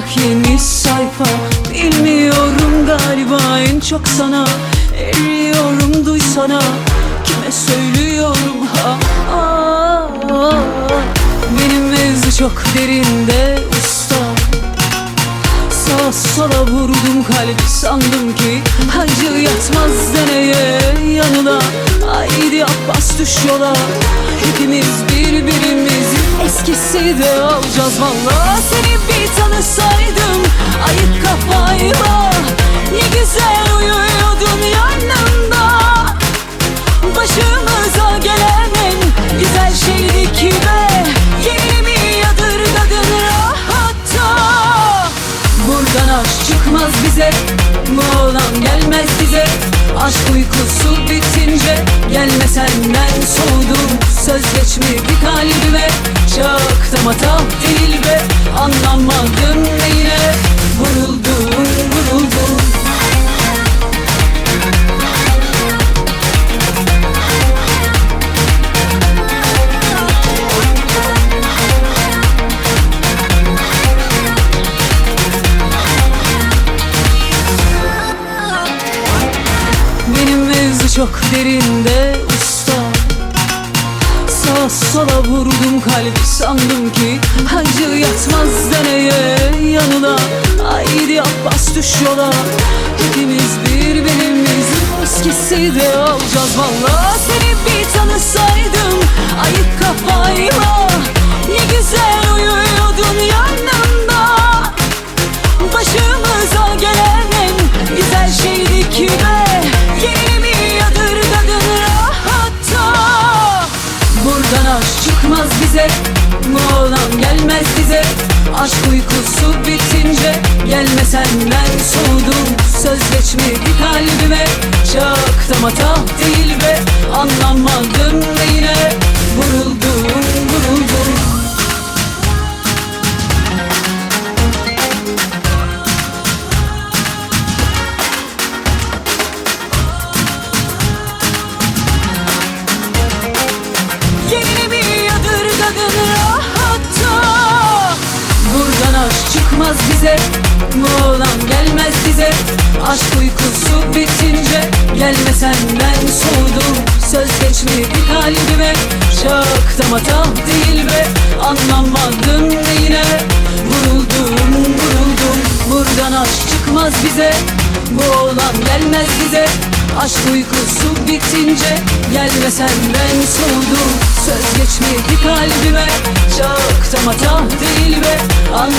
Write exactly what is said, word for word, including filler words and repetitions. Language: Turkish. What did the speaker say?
yeni sayfa. Bilmiyorum galiba en çok sana eriyorum, duysana. Kime söylüyorum ha, ah, ah. Benim mevzu çok derinde usta. Sağa sola vurdum kalbi, sandım ki acı yatmaz deneye yanına. Haydi yap, bas düş yola. Hepimiz birbirimizi eskisi de alacağız valla. Seni bir tanısaydım ayık kafayla, ne güzel uyuyordun yanımda. Başımıza gelen en güzel şeydi ki be, yeni mi yadırgadın rahatta? Buradan aşk çıkmaz bize, bu olan gelmez bize. Aşk uykusu bitince gelme senden soğudum. Söz geçmedi kalbime, çaktım hata değil be. Anlamadım neyine vuruldum, vuruldum. Benim mevzu çok derinde usta. Sağa sola vurdum kalbi, sandım ki acı yatmaz deneye yanına. Haydi yap, bas düş yola. Hepimiz birbirimizi eskisi de alacağız valla. Seni bir tanısaydım ayık kafayla, ne güzel uyuyordun yanımda. Başımıza gelen en güzel şeydi ki be, yeni mi yadırgadın rahatta? Buradan aşk çıkmaz bize, bu olan gelmez bize. Aşk uykusu bitince gelme senden soğudum. Söz geçmedi kalbime, çaktım hata değil be. Anlamadım neyine vuruldum, vuruldum. Yeni mi yadırgadın rahatta? Buradan aşk çıkmaz bize, bu olan gelmez bize. Aşk uykusu bitince gelme senden soğudum. Söz geçmedi kalbime, çaktım hata değil be. Anlamadım neyine vuruldum, vuruldum. Buradan aşk çıkmaz bize, bu olan gelmez bize. Aşk uykusu bitince gelme senden soğudum. Söz geçmedi kalbime, çaktım hata değil be. Anlamadım